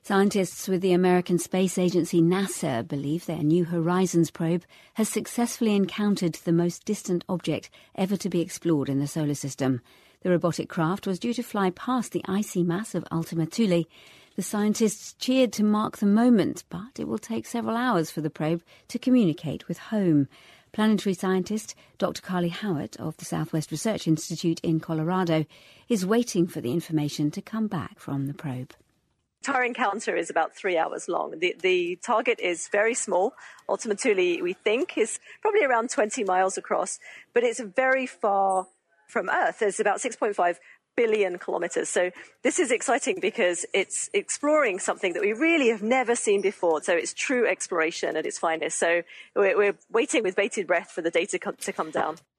Scientists with the American Space Agency NASA believe their New Horizons probe has successfully encountered the most distant object ever to be explored in the solar system. The robotic craft was due to fly past the icy mass of Ultima Thule. The scientists cheered to mark the moment, but it will take several hours for the probe to communicate with home. Planetary scientist Dr. Carly Howard of the Southwest Research Institute in Colorado is waiting for the information to come back from the probe. Our encounter is about 3 hours long. The target is very small. Ultima Thule, we think, is probably around 20 miles across, but it's very far from Earth. It's about 6.5 billion kilometers. So this is exciting because it's exploring something that we really have never seen before. So it's true exploration at its finest. So we're waiting with bated breath for the data to come down.